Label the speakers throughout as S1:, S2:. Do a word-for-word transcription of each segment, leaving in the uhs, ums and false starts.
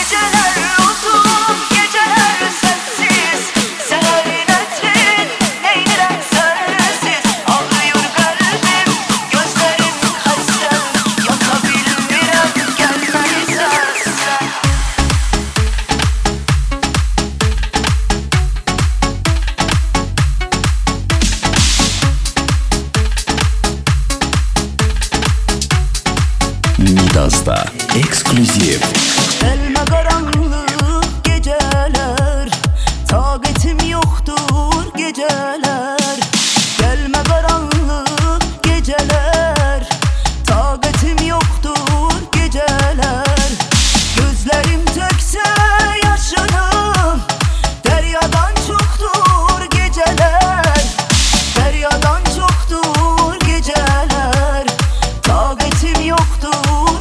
S1: Midas'ta eksklusif.
S2: Gelme karanlık geceler, taqetim yoktur geceler. Gelme karanlık geceler, taqetim yoktur geceler. Gözlerim tökse yaşını, deryadan çoktur geceler. Deryadan çoktur geceler, taqetim yoktur.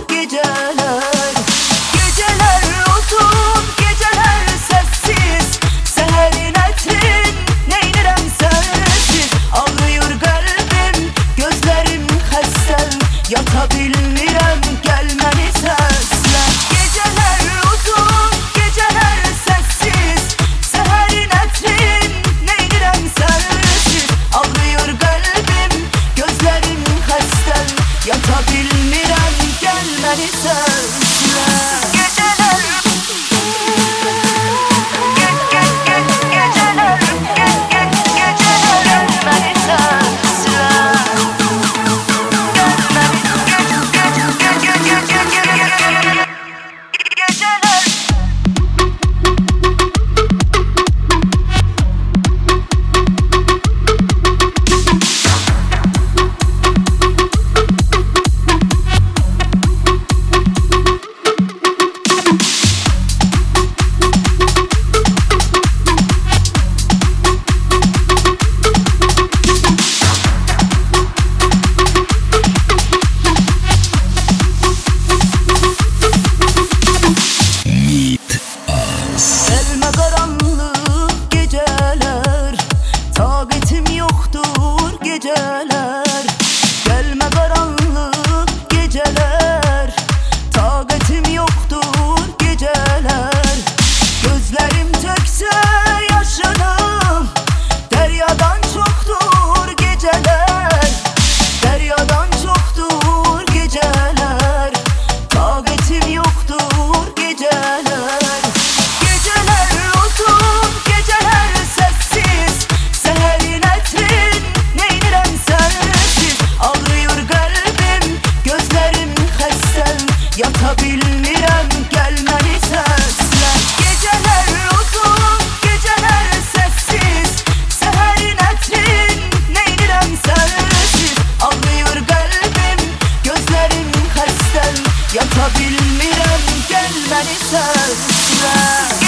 S2: Yata bilmirəm gəlməni səslər. Gecələr uzun, gecələr səssiz, səhərin ətrin neynirəm sənsiz. Ağrıyır qəlbim, gözlərim xəstəm. Yata bilmirəm gəlməni səslər. Gecələr Gecələr Gecələr gəlməni səslər. Gelme karanlık geceler, taqetim yoktur geceler. Gelme karanlık geceler, taqetim yoktur geceler. Gözlerim tökse yaşını, deryadan çoktur geceler. Deryadan çoktur geceler, taqetim yoktur geceler. Yata bilmirəm gəlməni səslər. Gecələr uzun, gecələr səssiz, səhərin ətrin neynirəm sənsiz. Ağrıyır qəlbim, gözlərim xəstəm. Yata bilmirəm gəlməni səslər.